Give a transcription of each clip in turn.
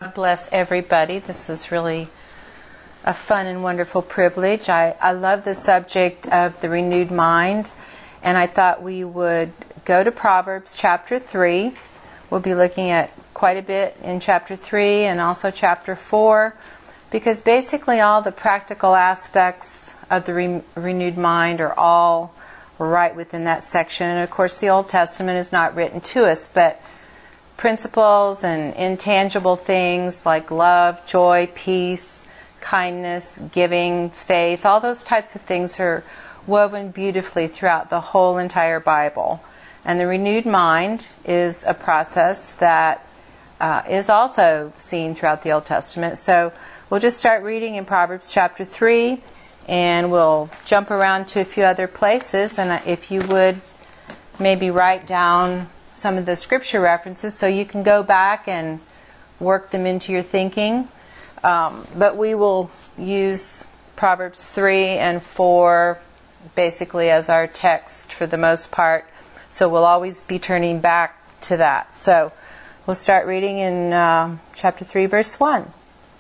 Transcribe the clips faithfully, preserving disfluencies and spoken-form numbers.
Bless everybody. This is really a fun and wonderful privilege. I, I love the subject of the renewed mind, and I thought we would go to Proverbs chapter three. We'll be looking at quite a bit in chapter three and also chapter four, because basically all the practical aspects of the re- renewed mind are all right within that section. And of course the Old Testament is not written to us, but principles and intangible things like love, joy, peace, kindness, giving, faith, all those types of things are woven beautifully throughout the whole entire Bible. And the renewed mind is a process that uh, is also seen throughout the Old Testament. So we'll just start reading in Proverbs chapter three, and we'll jump around to a few other places. And if you would maybe write down some of the scripture references so you can go back and work them into your thinking. Um, but we will use Proverbs three and four basically as our text for the most part. So we'll always be turning back to that. So we'll start reading in uh, chapter three, verse one.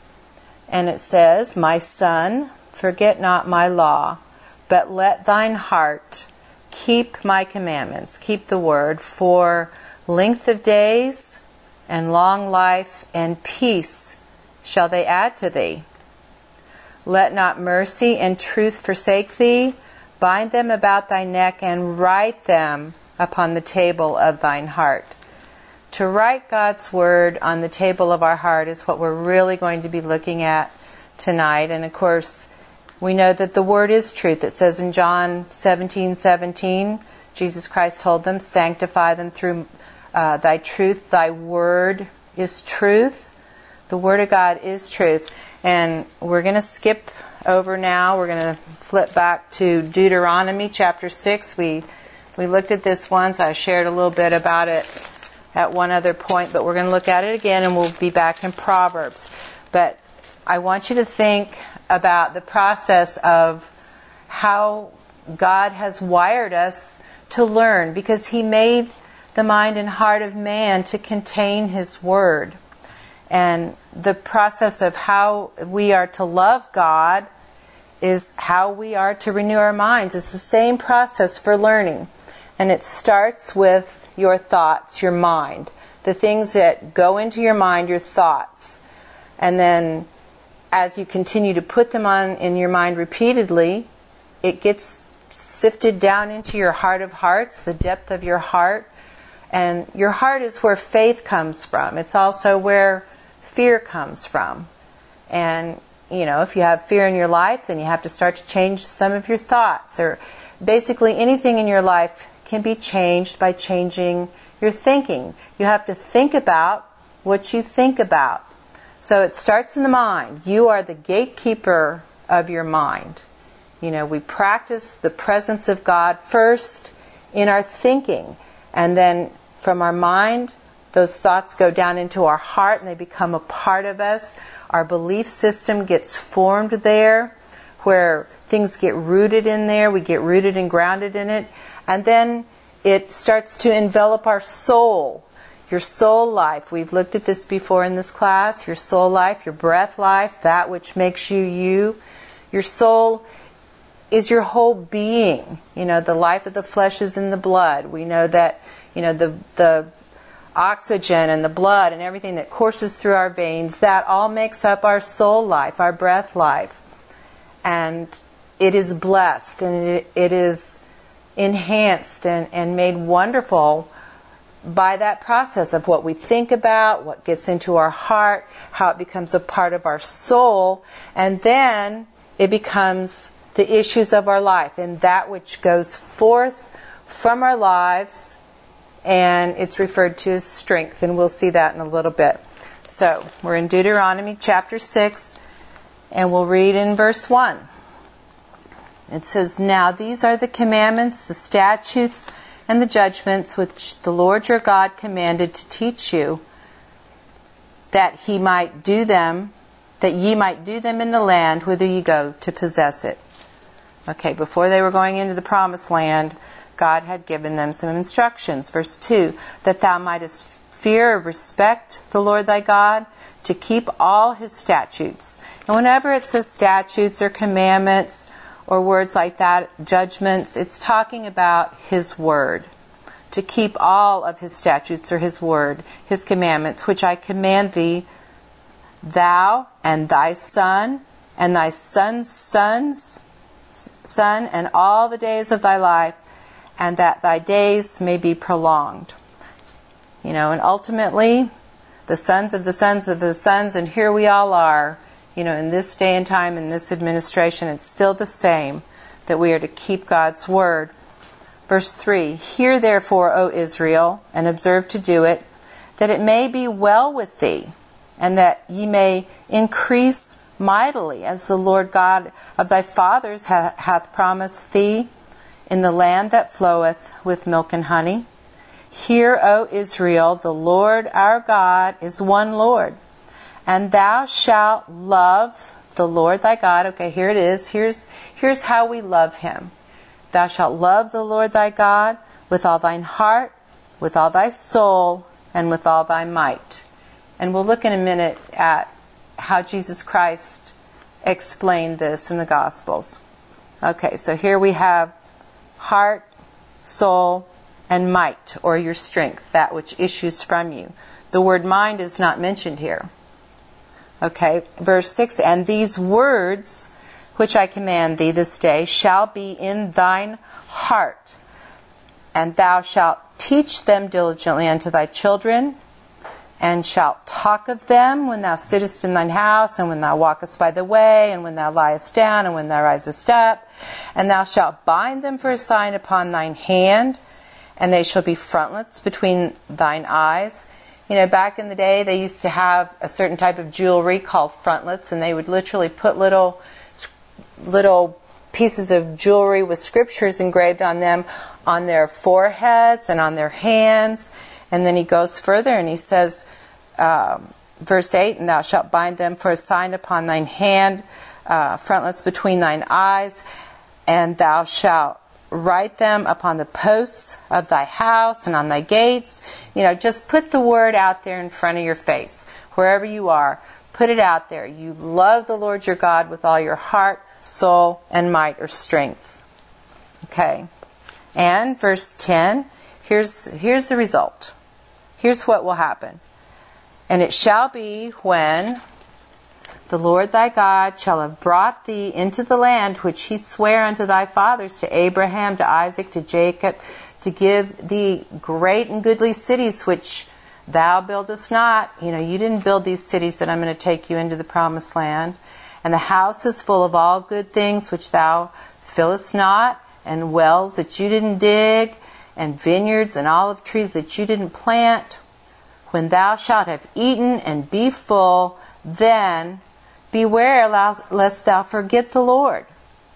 And it says, "My son, forget not my law, but let thine heart keep my commandments," keep the word, "for length of days and long life and peace shall they add to thee. Let not mercy and truth forsake thee. Bind them about thy neck and write them upon the table of thine heart." To write God's word on the table of our heart is what we're really going to be looking at tonight. And of course, we know that the word is truth. It says in John seventeen seventeen, Jesus Christ told them, "Sanctify them through uh, thy truth. Thy word is truth." The word of God is truth. And we're going to skip over now. We're going to flip back to Deuteronomy chapter six. We we looked at this once. I shared a little bit about it at one other point, but we're going to look at it again, and we'll be back in Proverbs. But I want you to think about the process of how God has wired us to learn, because He made the mind and heart of man to contain His Word. And the process of how we are to love God is how we are to renew our minds. It's the same process for learning. And it starts with your thoughts, your mind. The things that go into your mind, your thoughts. And then as you continue to put them on in your mind repeatedly, it gets sifted down into your heart of hearts, the depth of your heart. And your heart is where faith comes from. It's also where fear comes from. And, you know, if you have fear in your life, then you have to start to change some of your thoughts. Or basically anything in your life can be changed by changing your thinking. You have to think about what you think about. So it starts in the mind. You are the gatekeeper of your mind. You know, we practice the presence of God first in our thinking. And then from our mind, those thoughts go down into our heart and they become a part of us. Our belief system gets formed there, where things get rooted in there. We get rooted and grounded in it. And then it starts to envelop our soul. Your soul life. We've looked at this before in this class. Your soul life, your breath life, that which makes you you. Your soul is your whole being. You know, the life of the flesh is in the blood. We know that, you know, the the oxygen and the blood and everything that courses through our veins, that all makes up our soul life, our breath life. And it is blessed, and it, it is enhanced and, and made wonderful by that process of what we think about, what gets into our heart, how it becomes a part of our soul, and then it becomes the issues of our life and that which goes forth from our lives, and it's referred to as strength, and we'll see that in a little bit. So we're in Deuteronomy chapter six, and we'll read in verse one. It says, "Now these are the commandments, the statutes, and the judgments which the Lord your God commanded to teach you, that he might do them, that ye might do them in the land whither ye go to possess it." Okay, before they were going into the promised land, God had given them some instructions. Verse two, "That thou mightest fear or respect the Lord thy God, to keep all his statutes. And whenever it says statutes or commandments or words like that, judgments, it's talking about his word. To keep all of his statutes or his word, his commandments, which I command thee, thou and thy son and thy son's son's son and all the days of thy life, and that thy days may be prolonged. You know, and ultimately, the sons of the sons of the sons, and here we all are, you know, in this day and time, in this administration, it's still the same, that we are to keep God's word. Verse three, hear therefore, O Israel, and observe to do it, that it may be well with thee, and that ye may increase mightily, as the Lord God of thy fathers ha- hath promised thee, in the land that floweth with milk and honey. Hear, O Israel, the Lord our God is one Lord, and thou shalt love the Lord thy God. Okay, here it is. Here's, here's how we love him. Thou shalt love the Lord thy God with all thine heart, with all thy soul, and with all thy might. And we'll look in a minute at how Jesus Christ explained this in the Gospels. Okay, so here we have heart, soul, and might, or your strength, that which issues from you. The word mind is not mentioned here. Okay, verse six, and these words which I command thee this day shall be in thine heart, and thou shalt teach them diligently unto thy children, and shalt talk of them when thou sittest in thine house, and when thou walkest by the way, and when thou liest down, and when thou risest up. And thou shalt bind them for a sign upon thine hand, and they shall be frontlets between thine eyes. You know, back in the day, they used to have a certain type of jewelry called frontlets, and they would literally put little, little pieces of jewelry with scriptures engraved on them on their foreheads and on their hands. And then he goes further and he says, um, verse eight, and thou shalt bind them for a sign upon thine hand, uh, frontlets between thine eyes, and thou shalt write them upon the posts of thy house and on thy gates. You know, just put the word out there in front of your face. Wherever you are, put it out there. You love the Lord your God with all your heart, soul, and might or strength. Okay. And verse ten, here's, here's the result. Here's what will happen. And it shall be when the Lord thy God shall have brought thee into the land which he sware unto thy fathers, to Abraham, to Isaac, to Jacob, to give thee great and goodly cities which thou buildest not. You know, you didn't build these cities that I'm going to take you into the promised land. And the house is full of all good things which thou fillest not, and wells that you didn't dig, and vineyards and olive trees that you didn't plant. When thou shalt have eaten and be full, then beware lest thou forget the Lord.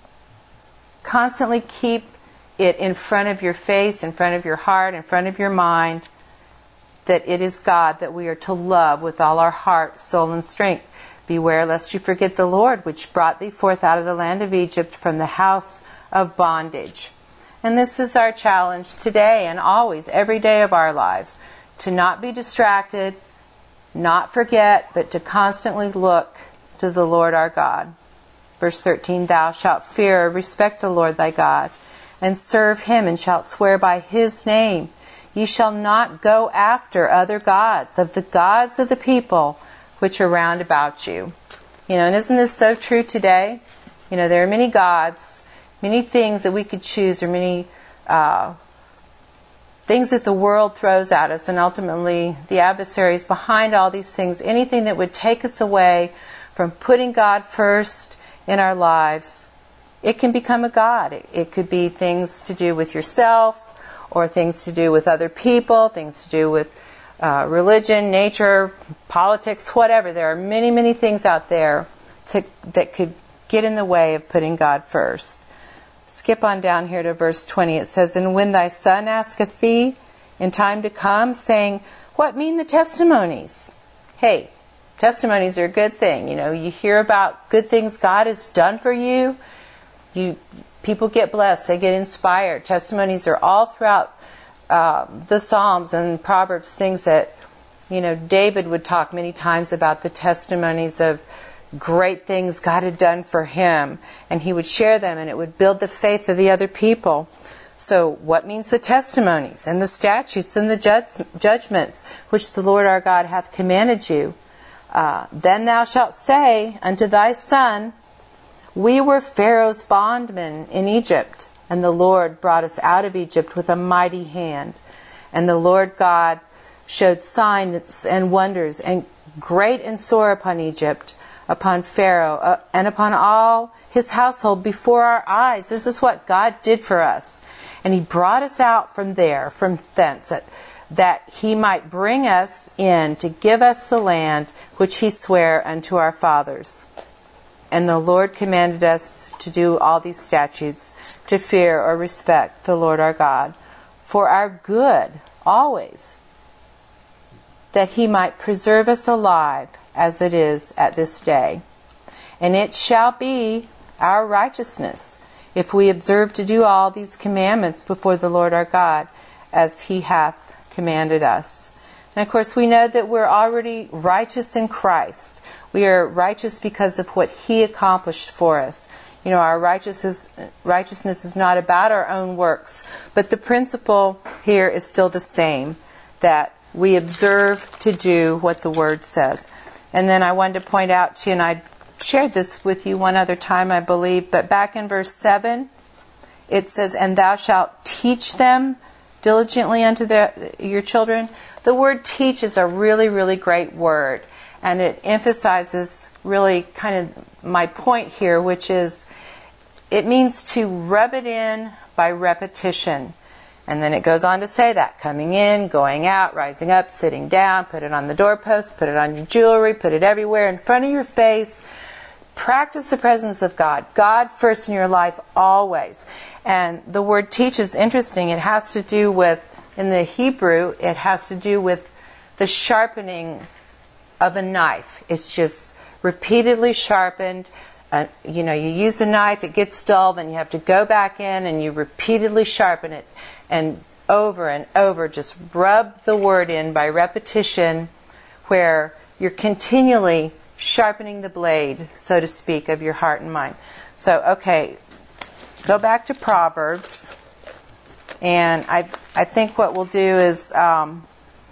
Constantly keep it in front of your face, in front of your heart, in front of your mind, that it is God that we are to love with all our heart, soul, and strength. Beware lest you forget the Lord, which brought thee forth out of the land of Egypt from the house of bondage. And this is our challenge today and always, every day of our lives, to not be distracted, not forget, but to constantly look to the Lord our God. Verse thirteen, thou shalt fear, respect the Lord thy God, and serve him, and shalt swear by his name. Ye shall not go after other gods, of the gods of the people which are round about you. You know, and isn't this so true today? You know, there are many gods, many things that we could choose, or many uh, things that the world throws at us, and ultimately the adversaries behind all these things, anything that would take us away from putting God first in our lives, it can become a god. It, it could be things to do with yourself, or things to do with other people, things to do with uh, religion, nature, politics, whatever. There are many, many things out there to, that could get in the way of putting God first. Skip on down here to verse twenty. It says, and when thy son asketh thee in time to come, saying, what mean the testimonies? Hey, testimonies are a good thing. You know, you hear about good things God has done for you. You people get blessed. They get inspired. Testimonies are all throughout uh, the Psalms and Proverbs, things that You know, David would talk many times about the testimonies of great things God had done for him, and he would share them, and it would build the faith of the other people. So what means the testimonies and the statutes and the judge- judgments which the Lord our God hath commanded you? Uh, then thou shalt say unto thy son, we were Pharaoh's bondmen in Egypt, and the Lord brought us out of Egypt with a mighty hand. And the Lord God showed signs and wonders and great and sore upon Egypt, upon Pharaoh, uh, and upon all his household before our eyes. This is what God did for us. And he brought us out from there, from thence, that, that he might bring us in to give us the land which he sware unto our fathers. And the Lord commanded us to do all these statutes, to fear or respect the Lord our God, for our good always, that he might preserve us alive, as it is at this day. And it shall be our righteousness, if we observe to do all these commandments before the Lord our God, as he hath commanded us. And of course we know that we're already righteous in Christ. We are righteous because of what he accomplished for us. You know, our righteousness, righteousness is not about our own works, but the principle here is still the same, that we observe to do what the Word says. And then I wanted to point out to you, and I shared this with you one other time, I believe, but back in verse seven, it says, and thou shalt teach them diligently unto their, your children. The word teach is a really, really great word, and it emphasizes really kind of my point here, which is it means to rub it in by repetition. And then it goes on to say that, coming in, going out, rising up, sitting down, put it on the doorpost, put it on your jewelry, put it everywhere in front of your face. Practice the presence of God. God first in your life always. And the word teach is interesting. It has to do with, in the Hebrew, it has to do with the sharpening of a knife. It's just repeatedly sharpened. Uh, you know, you use the knife, it gets dull, then you have to go back in and you repeatedly sharpen it. And over and over, just rub the word in by repetition, where you're continually sharpening the blade, so to speak, of your heart and mind. So, okay, go back to Proverbs, and I I think what we'll do is, um,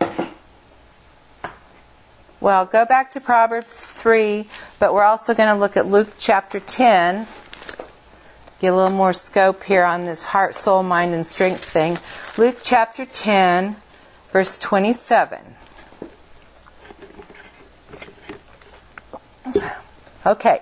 well, go back to Proverbs three, but we're also going to look at Luke chapter ten. Get a little more scope here on this heart, soul, mind, and strength thing. Luke chapter ten, verse twenty-seven. Okay.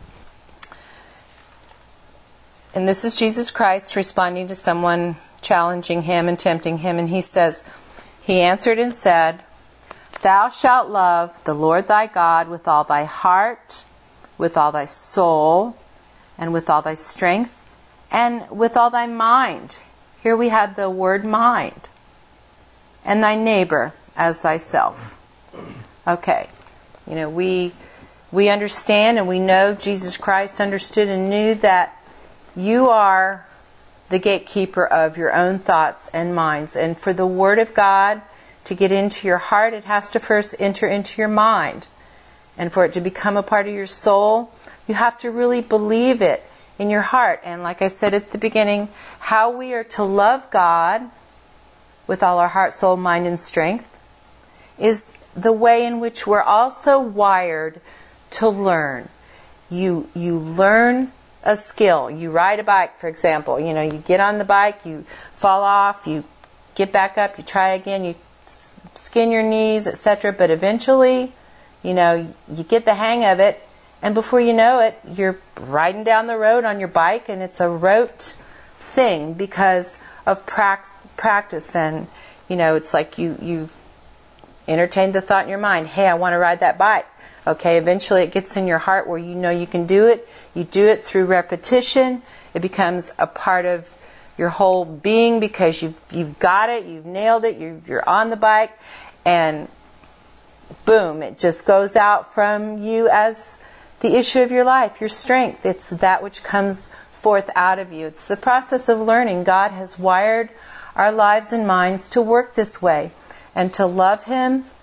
And this is Jesus Christ responding to someone challenging him and tempting him. And he says, he answered and said, thou shalt love the Lord thy God with all thy heart, with all thy soul, and with all thy strength, and with all thy mind. Here we have the word mind. And thy neighbor as thyself. Okay. You know, we we understand and we know Jesus Christ understood and knew that you are the gatekeeper of your own thoughts and minds. And for the Word of God to get into your heart, it has to first enter into your mind. And for it to become a part of your soul, you have to really believe it in your heart. And like I said at the beginning, how we are to love God with all our heart, soul, mind, and strength is the way in which we're also wired to learn. You you learn a skill. You ride a bike, for example. You know, you get on the bike, you fall off, you get back up, you try again, you skin your knees, et cetera. But eventually, you know, you get the hang of it, and before you know it, you're riding down the road on your bike, and it's a rote thing because of prac- practice. And, you know, it's like you, you've entertained the thought in your mind, hey, I want to ride that bike. Okay, eventually it gets in your heart where you know you can do it. You do it through repetition. It becomes a part of your whole being because you've, you've got it, you've nailed it, you're, you're on the bike, and boom, it just goes out from you as the issue of your life, your strength. It's that which comes forth out of you. It's the process of learning. God has wired our lives and minds to work this way and to love Him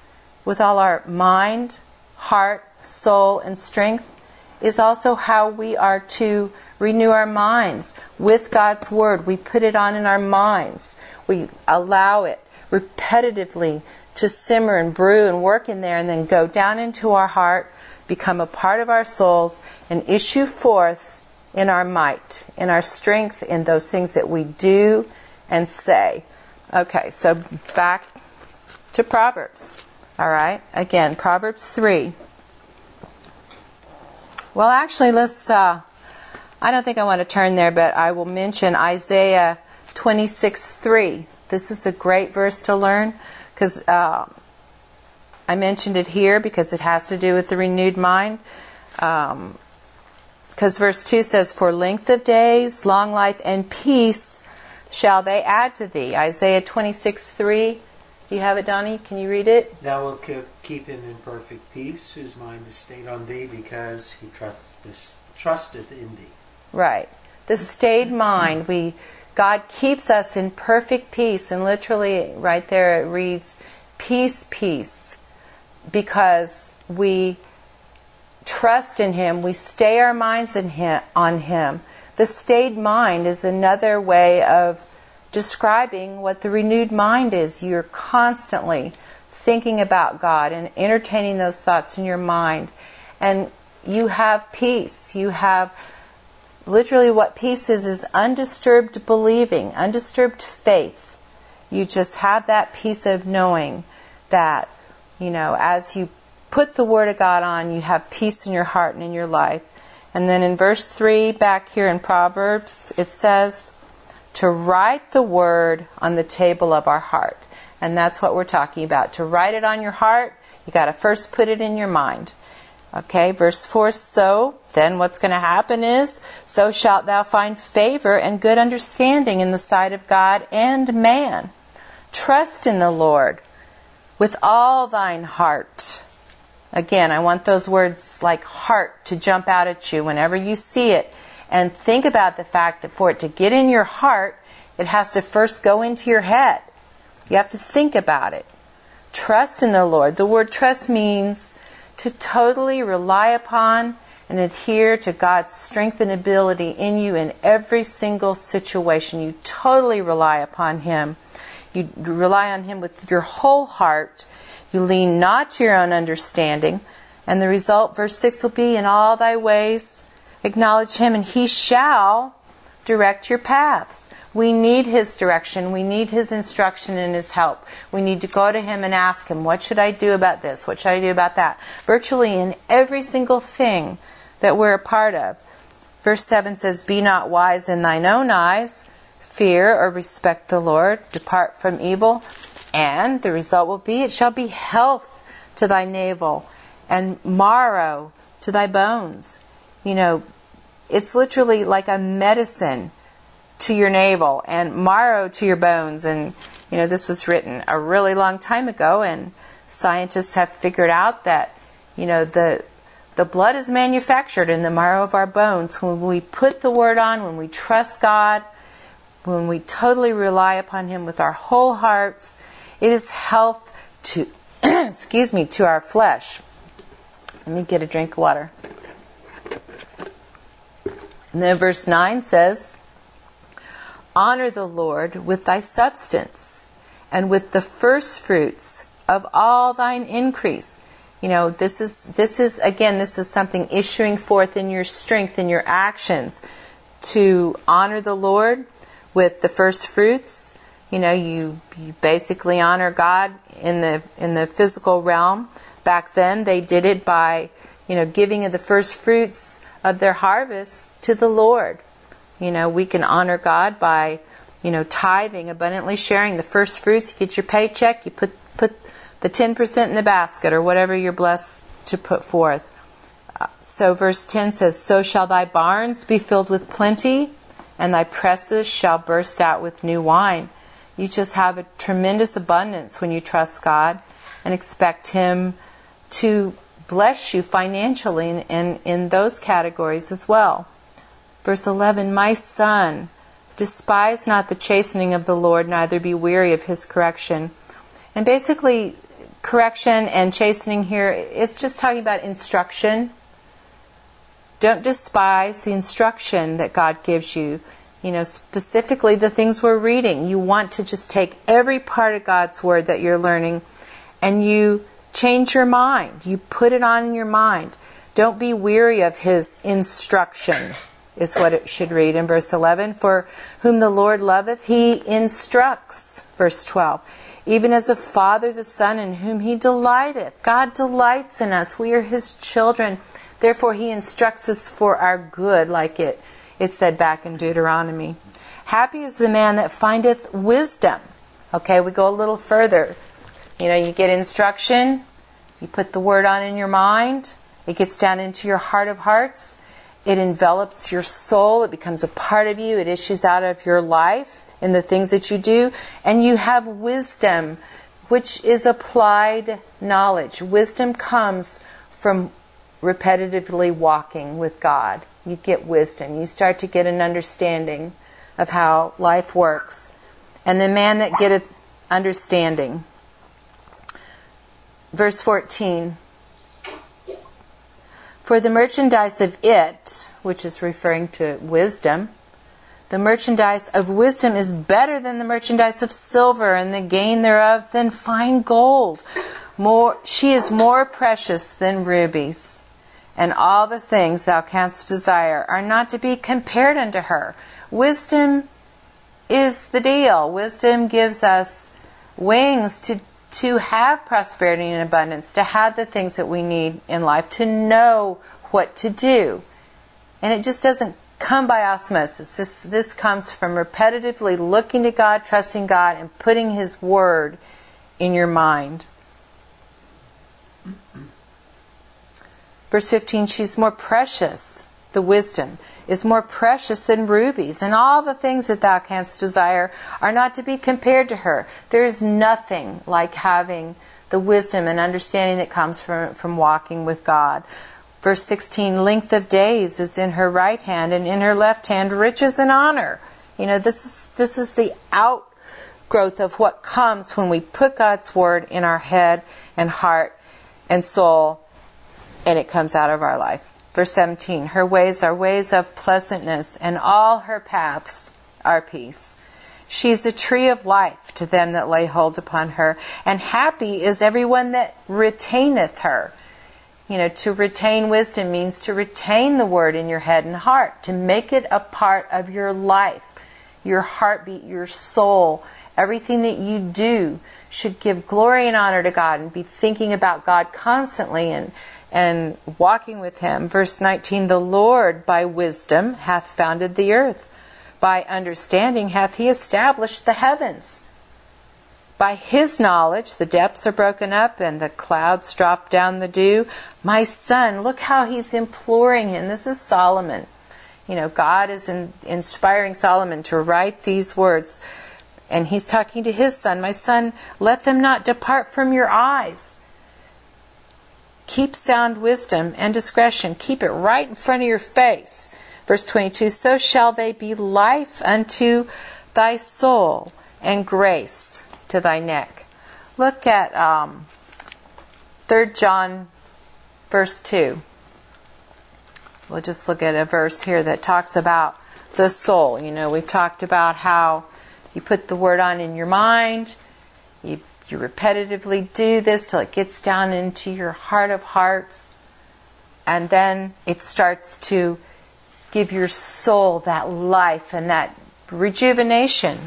with all our mind, heart, soul, and strength is also how we are to renew our minds with God's Word. We put it on in our minds. We allow it repetitively to simmer and brew and work in there, and then go down into our heart, become a part of our souls, and issue forth in our might, in our strength, in those things that we do and say. Okay, so back to Proverbs. All right, again, Proverbs three. Well, actually, let's, uh, I don't think I want to turn there, but I will mention Isaiah twenty-six three. This is a great verse to learn, because uh, I mentioned it here because it has to do with the renewed mind. Um, because verse two says, "For length of days, long life, and peace shall they add to thee." Isaiah twenty-six three. Do you have it, Donnie? Can you read it? "Thou wilt keep him in perfect peace, whose mind is stayed on thee, because he trusteth, trusteth in thee." Right. The stayed mind. We God keeps us in perfect peace. And literally right there it reads, peace, peace. Because we trust in Him. We stay our minds in him, on Him. The stayed mind is another way of describing what the renewed mind is. You're constantly thinking about God and entertaining those thoughts in your mind. And you have peace. You have, literally what peace is, is undisturbed believing, undisturbed faith. You just have that peace of knowing that, you know, as you put the Word of God on, you have peace in your heart and in your life. And then in verse three, back here in Proverbs, it says, to write the Word on the table of our heart. And that's what we're talking about. To write it on your heart, you got to first put it in your mind. Okay, verse four, so then what's going to happen is, so shalt thou find favor and good understanding in the sight of God and man. Trust in the Lord with all thine heart. Again, I want those words like heart to jump out at you whenever you see it. And think about the fact that for it to get in your heart, it has to first go into your head. You have to think about it. Trust in the Lord. The word trust means to totally rely upon and adhere to God's strength and ability in you in every single situation. You totally rely upon Him. You rely on Him with your whole heart. You lean not to your own understanding. And the result, verse six, will be, in all thy ways acknowledge Him, and He shall direct your paths. We need His direction. We need His instruction and His help. We need to go to Him and ask Him, what should I do about this? What should I do about that? Virtually in every single thing that we're a part of. Verse seven says, be not wise in thine own eyes. Fear or respect the Lord. Depart from evil. And the result will be, it shall be health to thy navel and marrow to thy bones. You know, it's literally like a medicine to your navel and marrow to your bones. And, you know, this was written a really long time ago, and scientists have figured out that, you know, the the blood is manufactured in the marrow of our bones. When we put the Word on, when we trust God, when we totally rely upon Him with our whole hearts, it is health to, excuse me, to our flesh. Let me get a drink of water. And then verse nine says, honor the Lord with thy substance and with the first fruits of all thine increase. You know, this is, this is, again, this is something issuing forth in your strength, in your actions, to honor the Lord with the first fruits. You know, you, you basically honor God in the in the physical realm. Back then, they did it by, you know, giving of the first fruits of their harvest to the Lord. You know, we can honor God by, you know, tithing, abundantly sharing the first fruits. You get your paycheck, you put put the ten percent in the basket, or whatever you're blessed to put forth. Uh, so verse ten says, so shall thy barns be filled with plenty, and thy presses shall burst out with new wine. You just have a tremendous abundance when you trust God and expect Him to bless you financially in, in, in those categories as well. Verse eleven, my son, despise not the chastening of the Lord, neither be weary of His correction. And basically, correction and chastening here, it's just talking about instruction. Don't despise the instruction that God gives you. You know, specifically the things we're reading. You want to just take every part of God's Word that you're learning and you change your mind. You put it on in your mind. Don't be weary of His instruction, is what it should read in verse eleven. For whom the Lord loveth, He instructs. Verse twelve. Even as a father the son in whom He delighteth. God delights in us. We are His children. Therefore He instructs us for our good, like it, it said back in Deuteronomy. Happy is the man that findeth wisdom. Okay, we go a little further. You know, you get instruction. You put the Word on in your mind. It gets down into your heart of hearts. It envelops your soul. It becomes a part of you. It issues out of your life in the things that you do. And you have wisdom, which is applied knowledge. Wisdom comes from repetitively walking with God. You get wisdom. You start to get an understanding of how life works. And the man that getteth understanding. Verse fourteen. For the merchandise of it, which is referring to wisdom, the merchandise of wisdom is better than the merchandise of silver, and the gain thereof than fine gold. More, she is more precious than rubies. And all the things thou canst desire are not to be compared unto her. Wisdom is the deal. Wisdom gives us wings to, to have prosperity and abundance, to have the things that we need in life, to know what to do. And it just doesn't come by osmosis. This, this comes from repetitively looking to God, trusting God, and putting His Word in your mind. Verse fifteen, she's more precious, the wisdom, is more precious than rubies, and all the things that thou canst desire are not to be compared to her. There is nothing like having the wisdom and understanding that comes from, from walking with God. Verse sixteen, length of days is in her right hand, and in her left hand riches and honor. You know, this is, this is the outgrowth of what comes when we put God's Word in our head and heart and soul, and it comes out of our life. Verse seventeen, her ways are ways of pleasantness, and all her paths are peace. She is a tree of life to them that lay hold upon her, and happy is everyone that retaineth her. You know, to retain wisdom means to retain the Word in your head and heart, to make it a part of your life, your heartbeat, your soul. Everything that you do should give glory and honor to God, and be thinking about God constantly and and walking with Him. Verse nineteen, the Lord by wisdom hath founded the earth. By understanding hath He established the heavens. By His knowledge the depths are broken up, and the clouds drop down the dew. My son, look how he's imploring him. This is Solomon. You know, God is in, inspiring Solomon to write these words. And he's talking to his son. My son, let them not depart from your eyes. Keep sound wisdom and discretion. Keep it right in front of your face. Verse twenty-two, so shall they be life unto thy soul, and grace to thy neck. Look at um, Third John verse two. We'll just look at a verse here that talks about the soul. You know, we've talked about how you put the Word on in your mind. You You repetitively do this till it gets down into your heart of hearts. And then it starts to give your soul that life and that rejuvenation.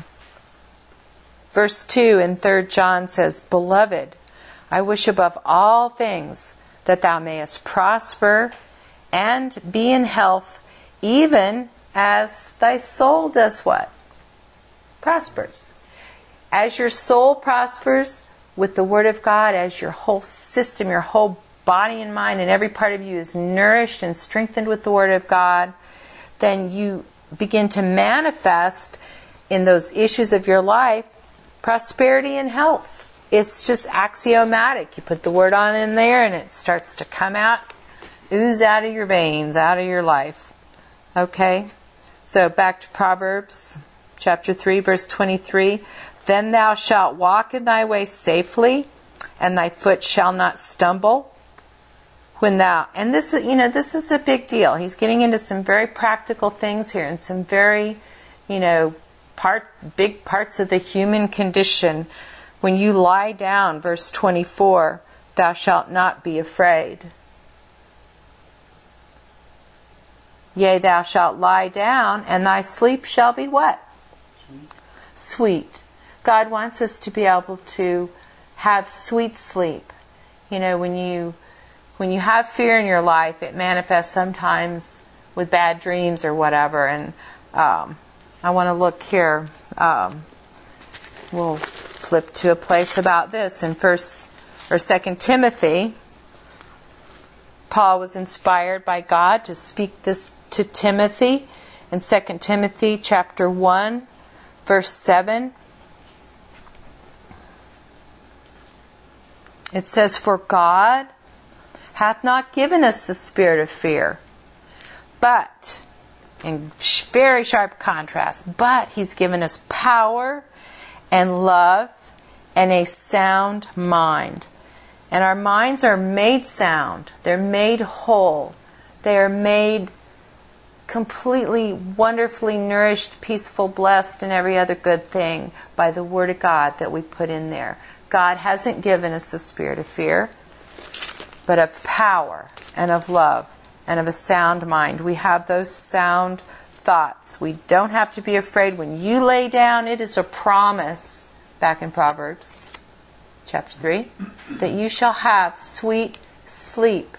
Verse two in Third John says, Beloved, I wish above all things that thou mayest prosper and be in health, even as thy soul does what? Prospers. As your soul prospers with the Word of God, as your whole system, your whole body and mind and every part of you is nourished and strengthened with the Word of God, then you begin to manifest in those issues of your life prosperity and health. It's just axiomatic. You put the Word on in there and it starts to come out, ooze out of your veins, out of your life. Okay? So back to Proverbs chapter three, verse twenty-three. Then thou shalt walk in thy way safely, and thy foot shall not stumble. When thou, and this, you know, this is a big deal. He's getting into some very practical things here and some very, you know, part, big parts of the human condition. When you lie down, verse twenty-four, thou shalt not be afraid. Yea, thou shalt lie down, and thy sleep shall be what? Sweet. Sweet. God wants us to be able to have sweet sleep. You know, when you when you have fear in your life, it manifests sometimes with bad dreams or whatever. And um, I want to look here. Um, we'll flip to a place about this in First or Second Timothy. Paul was inspired by God to speak this to Timothy in Second Timothy chapter one, verse seven. It says, "For God hath not given us the spirit of fear, but," in very sharp contrast, "but He's given us power and love and a sound mind." And our minds are made sound. They're made whole. They are made completely, wonderfully nourished, peaceful, blessed, and every other good thing by the Word of God that we put in there. God hasn't given us the spirit of fear, but of power and of love and of a sound mind. We have those sound thoughts. We don't have to be afraid. When you lay down, it is a promise, back in Proverbs chapter three, that you shall have sweet sleep.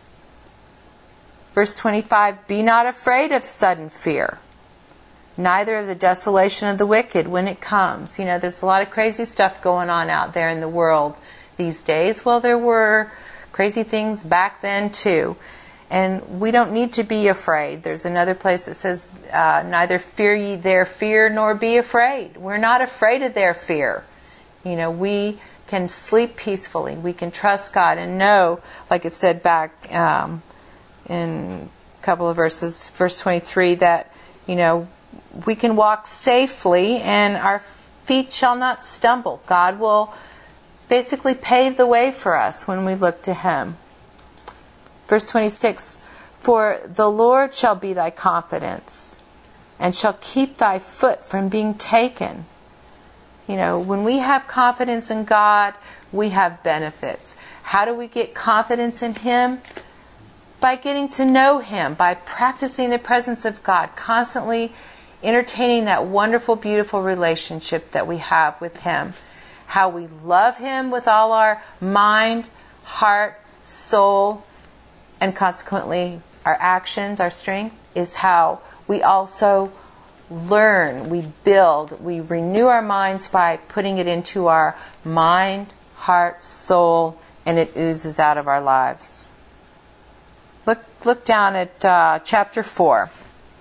Verse twenty-five, "Be not afraid of sudden fear, neither of the desolation of the wicked when it comes." You know, there's a lot of crazy stuff going on out there in the world these days. Well, there were crazy things back then too. And we don't need to be afraid. There's another place that says, uh, "Neither fear ye their fear, nor be afraid." We're not afraid of their fear. You know, we can sleep peacefully. We can trust God and know, like it said back um, in a couple of verses, verse twenty-three, that, you know, we can walk safely and our feet shall not stumble. God will basically pave the way for us when we look to Him. Verse twenty-six, "For the Lord shall be thy confidence, and shall keep thy foot from being taken." You know, when we have confidence in God, we have benefits. How do we get confidence in Him? By getting to know Him, by practicing the presence of God, constantly entertaining that wonderful, beautiful relationship that we have with Him. How we love Him with all our mind, heart, soul, and consequently our actions, our strength, is how we also learn, we build, we renew our minds by putting it into our mind, heart, soul, and it oozes out of our lives. Look, look down at uh, chapter four.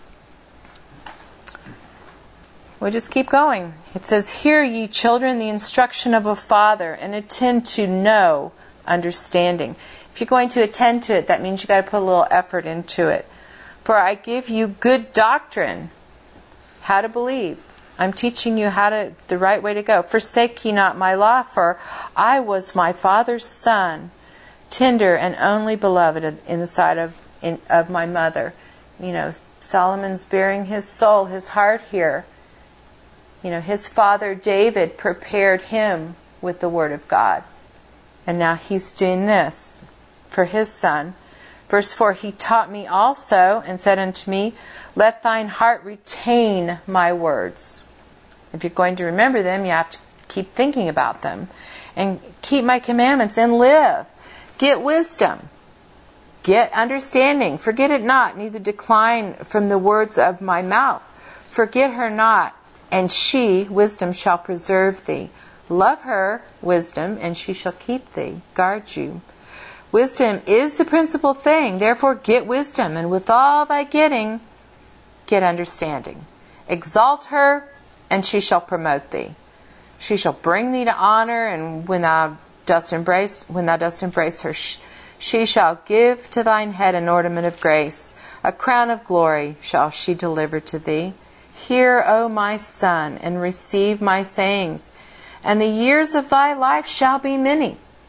We'll just keep going. It says, "Hear ye children the instruction of a father, and attend to know understanding." If you're going to attend to it, that means you've got to put a little effort into it. "For I give you good doctrine, how to believe." I'm teaching you how to, the right way to go. "Forsake ye not my law, for I was my father's son, tender and only beloved in the sight of in, of my mother." You know, Solomon's bearing his soul, his heart here. You know, his father David prepared him with the Word of God. And now he's doing this for his son. Verse four, "He taught me also, and said unto me, Let thine heart retain my words." If you're going to remember them, you have to keep thinking about them. "And keep my commandments and live. Get wisdom. Get understanding. Forget it not, neither decline from the words of my mouth. Forget her not, and she, wisdom, shall preserve thee. Love her, wisdom, and she shall keep thee, guard you. Wisdom is the principal thing, therefore get wisdom, and with all thy getting, get understanding. Exalt her, and she shall promote thee. She shall bring thee to honor, and when thou dost embrace, when thou dost embrace her, she shall give to thine head an ornament of grace. A crown of glory shall she deliver to thee. Hear, O my son, and receive my sayings, and the years of thy life shall be many.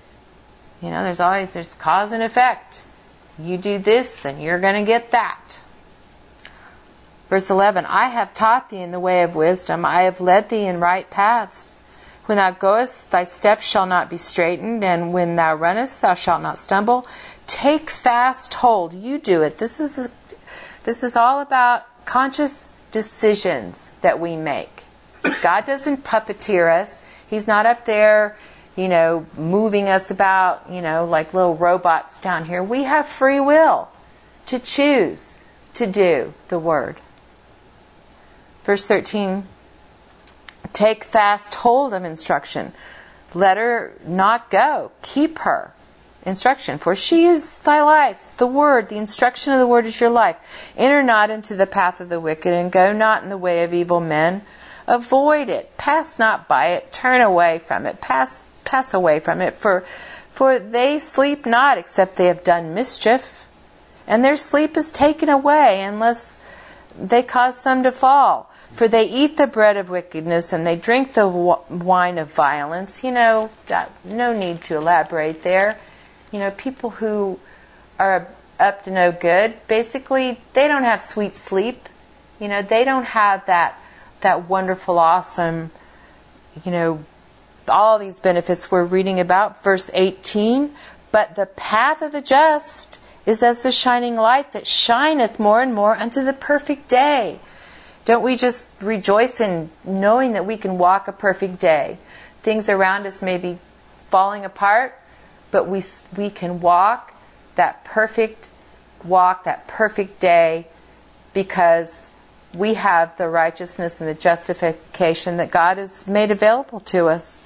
You know, there's always, there's cause and effect. You do this, then you're going to get that. Verse eleven, I have taught thee in the way of wisdom. I have led thee in right paths. When thou goest, thy steps shall not be straitened, and when thou runnest, thou shalt not stumble. Take fast hold. You do it. This is a, this is all about conscious decisions that we make. God doesn't puppeteer us. He's not up there, you know, moving us about, you know, like little robots down here. We have free will to choose to do the Word. Verse thirteen, take fast hold of instruction. Let her not go. Keep her. Instruction. For she is thy life. The Word, the instruction of the Word is your life. Enter not into the path of the wicked, and go not in the way of evil men. Avoid it. Pass not by it. Turn away from it. Pass pass away from it. For, for they sleep not, except they have done mischief. And their sleep is taken away, unless they cause some to fall. For they eat the bread of wickedness, and they drink the wine of violence. You know, no need to elaborate there. You know, people who are up to no good, basically, they don't have sweet sleep. You know, they don't have that that wonderful, awesome, you know, all these benefits we're reading about. Verse eighteen, but the path of the just is as the shining light that shineth more and more unto the perfect day. Don't we just rejoice in knowing that we can walk a perfect day? Things around us may be falling apart, but we we can walk that perfect walk, that perfect day, because we have the righteousness and the justification that God has made available to us.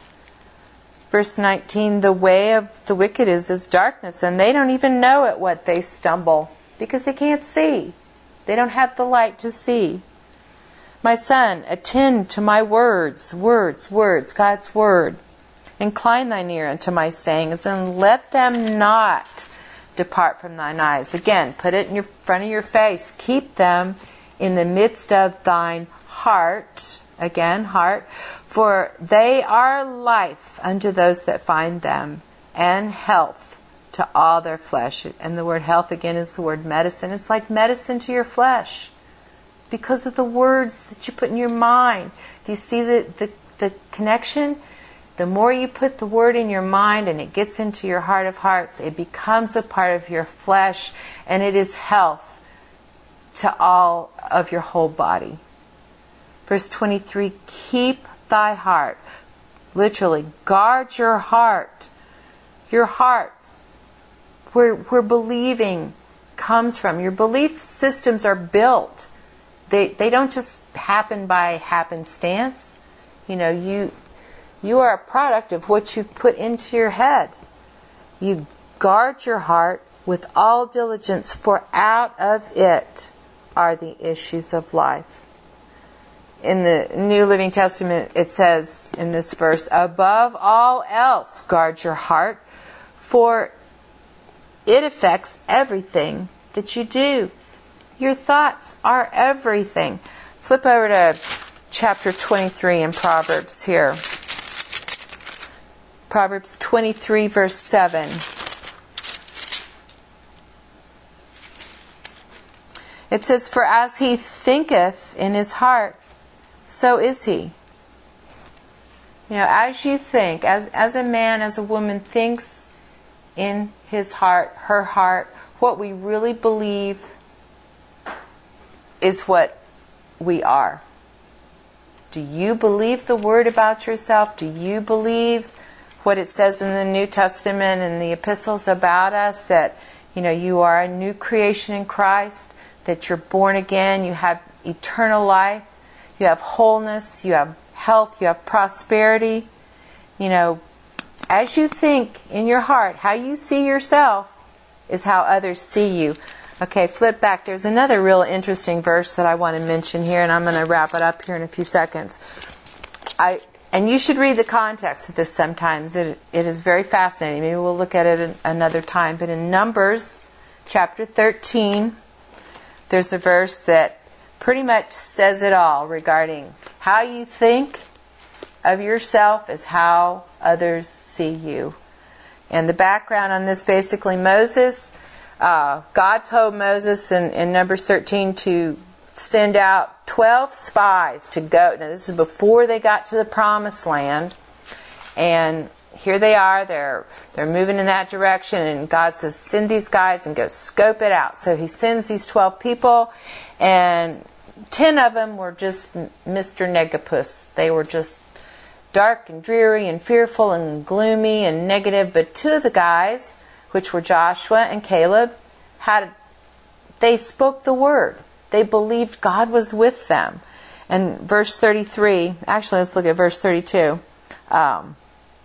Verse nineteen, the way of the wicked is as darkness, and they don't even know at what they stumble, because they can't see. They don't have the light to see. My son, attend to my words, words, words, God's word. Incline thine ear unto my sayings, and let them not depart from thine eyes. Again, put it in your front of your face. Keep them in the midst of thine heart. Again, heart. For they are life unto those that find them, and health to all their flesh. And the word health again is the word medicine. It's like medicine to your flesh, because of the words that you put in your mind. Do you see the, the, the connection? The more you put the word in your mind and it gets into your heart of hearts, it becomes a part of your flesh, and it is health to all of your whole body. Verse twenty-three, keep thy heart. Literally, guard your heart. Your heart, where, where believing comes from. Your belief systems are built. They they don't just happen by happenstance. You know, you you are a product of what you've put into your head. You guard your heart with all diligence, for out of it are the issues of life. In the New Living Testament, it says in this verse, above all else, guard your heart, for it affects everything that you do. Your thoughts are everything. Flip over to chapter twenty-three in Proverbs here. Proverbs twenty-three, verse seven. It says, for as he thinketh in his heart, so is he. You know, as you think, as, as a man, as a woman thinks in his heart, her heart, what we really believe is what we are. Do you believe the word about yourself? Do you believe what it says in the New Testament and the epistles about us, that, you know, you are a new creation in Christ, that you're born again, you have eternal life, you have wholeness, you have health, you have prosperity? You know, as you think in your heart, how you see yourself is how others see you. Okay, flip back. There's another real interesting verse that I want to mention here, and I'm going to wrap it up here in a few seconds. I and you should read the context of this sometimes. It, it is very fascinating. Maybe we'll look at it another time. But in Numbers chapter thirteen, there's a verse that pretty much says it all regarding how you think of yourself is how others see you. And the background on this, basically, Moses, uh, God told Moses in, in Numbers thirteen to send out twelve spies to go. Now, this is before they got to the Promised Land. And here they are, they're they're moving in that direction, and God says, send these guys and go scope it out. So he sends these twelve people, and ten of them were just Mister Negapus. They were just dark and dreary and fearful and gloomy and negative. But two of the guys, which were Joshua and Caleb, had they spoke the word. They believed God was with them. And verse thirty-three, actually let's look at verse thirty-two. Um,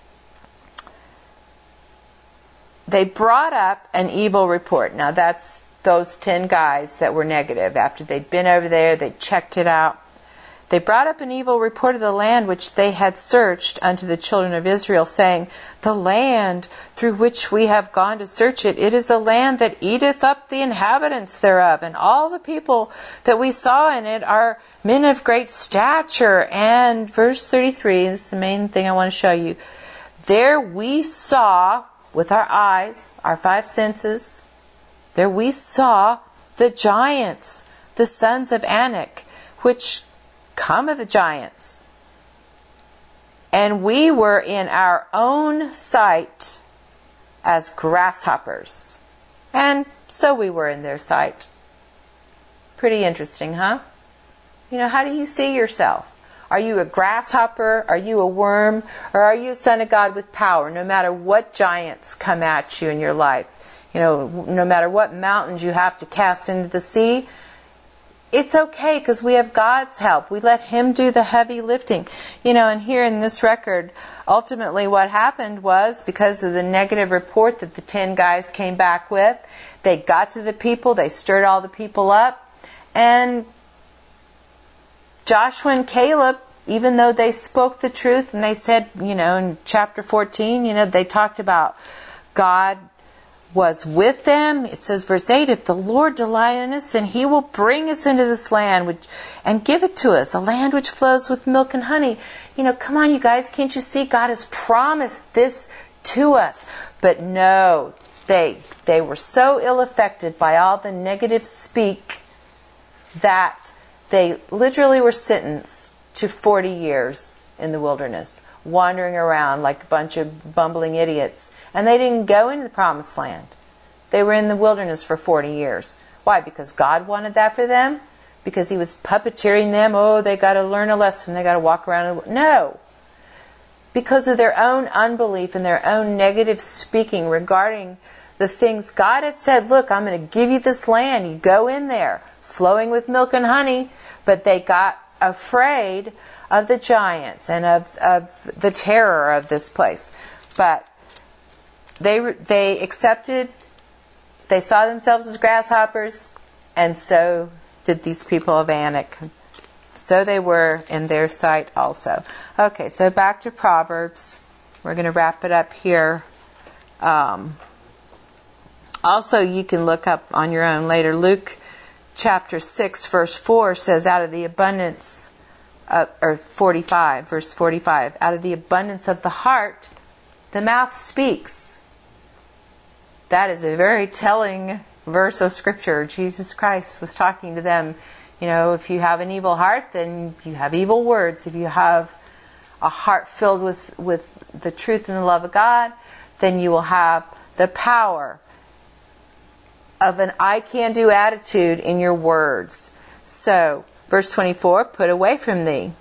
they brought up an evil report. Now that's those ten guys that were negative. After they'd been over there, they checked it out. They brought up an evil report of the land which they had searched unto the children of Israel, saying, the land through which we have gone to search it, it is a land that eateth up the inhabitants thereof, and all the people that we saw in it are men of great stature. And verse thirty-three, this is the main thing I want to show you. There we saw, with our eyes, our five senses, there we saw the giants, the sons of Anak, which come of the giants. And we were in our own sight as grasshoppers. And so we were in their sight. Pretty interesting, huh? You know, how do you see yourself? Are you a grasshopper? Are you a worm? Or are you a son of God with power? No matter what giants come at you in your life, you know, no matter what mountains you have to cast into the sea, it's okay because we have God's help. We let Him do the heavy lifting. You know, and here in this record, ultimately what happened was, because of the negative report that the ten guys came back with, they got to the people, they stirred all the people up, and Joshua and Caleb, even though they spoke the truth, and they said, you know, in chapter fourteen, you know, they talked about God was with them. It says, verse eight, if the Lord delight in us, then He will bring us into this land which, and give it to us, a land which flows with milk and honey. You know, come on, you guys, can't you see God has promised this to us? But no, they they were so ill affected by all the negative speak that they literally were sentenced to forty years in the wilderness, wandering around like a bunch of bumbling idiots. And they didn't go into the Promised Land. They were in the wilderness for forty years. Why? Because God wanted that for them? Because He was puppeteering them? Oh, they got to learn a lesson. They got to walk around. No. Because of their own unbelief and their own negative speaking regarding the things God had said, look, I'm going to give you this land. You go in there, flowing with milk and honey. But they got afraid of the giants and of, of the terror of this place. But they they accepted, they saw themselves as grasshoppers, and so did these people of Anak. So they were in their sight also. Okay, so back to Proverbs. We're going to wrap it up here. Um, also, you can look up on your own later. Luke chapter six, verse four says, out of the abundance, uh, or forty-five, verse forty-five, out of the abundance of the heart, the mouth speaks. That is a very telling verse of Scripture. Jesus Christ was talking to them. You know, if you have an evil heart, then you have evil words. If you have a heart filled with, with the truth and the love of God, then you will have the power of an I-can-do attitude in your words. So, verse twenty-four, put away from thee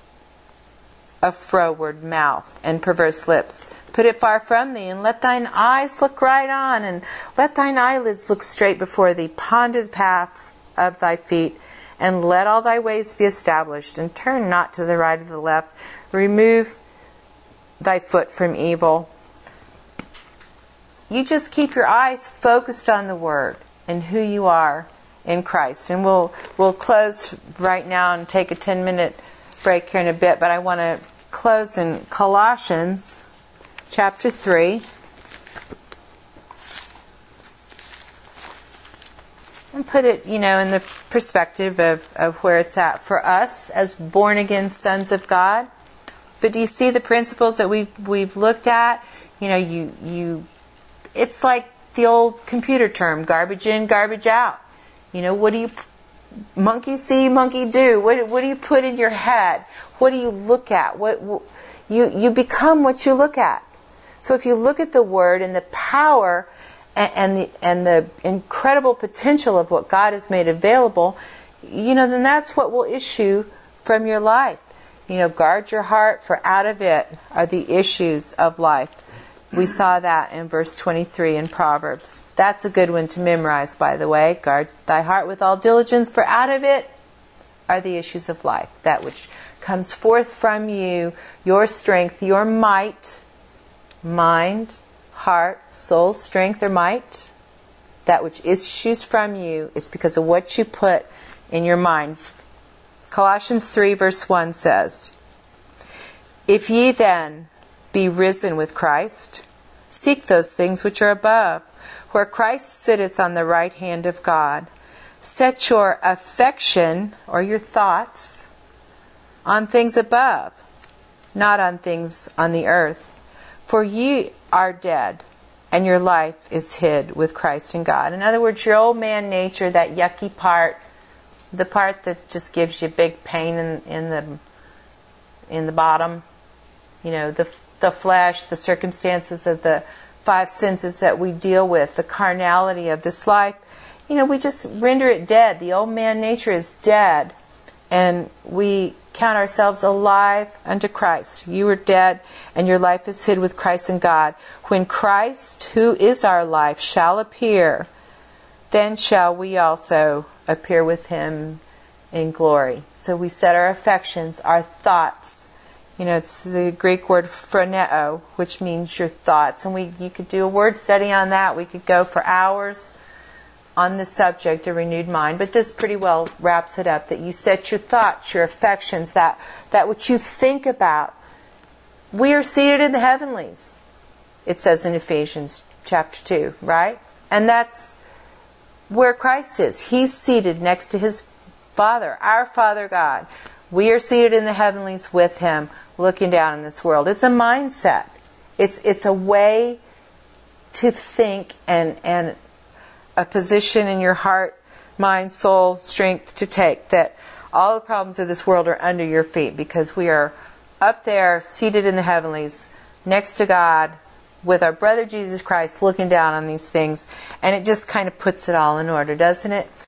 a froward mouth and perverse lips. Put it far from thee, and let thine eyes look right on, and let thine eyelids look straight before thee. Ponder the paths of thy feet, and let all thy ways be established, and turn not to the right or the left. Remove thy foot from evil. You just keep your eyes focused on the Word and who you are in Christ. And we'll we'll close right now and take a ten minute break here in a bit, but I want to close in Colossians chapter three. And put it, you know, in the perspective of, of where it's at for us as born again sons of God. But do you see the principles that we've we've looked at? You know, you you it's like the old computer term, garbage in, garbage out. You know, what do you, monkey see, monkey do? What, what do you put in your head? What do you look at? What, what you, you become what you look at. So if you look at the Word and the power and, and the and the incredible potential of what God has made available, you know, then that's what will issue from your life. You know, guard your heart, for out of it are the issues of life. We saw that in verse twenty-three in Proverbs. That's a good one to memorize, by the way. Guard thy heart with all diligence, for out of it are the issues of life. That which comes forth from you, your strength, your might, mind, heart, soul, strength, or might, that which issues from you is because of what you put in your mind. Colossians three verse one says, if ye then be risen with Christ, seek those things which are above, where Christ sitteth on the right hand of God. Set your affection, or your thoughts, on things above, not on things on the earth. For ye are dead, and your life is hid with Christ in God. In other words, your old man nature, that yucky part, the part that just gives you big pain in, in the in the bottom, you know, the the flesh, the circumstances of the five senses that we deal with, the carnality of this life, you know, we just render it dead. The old man nature is dead, and we count ourselves alive unto Christ. You are dead, and your life is hid with Christ in God. When Christ, who is our life, shall appear, then shall we also appear with him in glory. So we set our affections, our thoughts. You know, it's the Greek word phroneo, which means your thoughts. And we you could do a word study on that. We could go for hours on the subject of renewed mind. But this pretty well wraps it up, that you set your thoughts, your affections, that, that which you think about. We are seated in the heavenlies, it says in Ephesians chapter two, right? And that's where Christ is. He's seated next to his Father, our Father God. We are seated in the heavenlies with him, looking down in this world. It's a mindset. It's it's a way to think, and and a position in your heart, mind, soul, strength to take, that all the problems of this world are under your feet, because we are up there, seated in the heavenlies, next to God, with our brother Jesus Christ, looking down on these things. And it just kind of puts it all in order, doesn't it?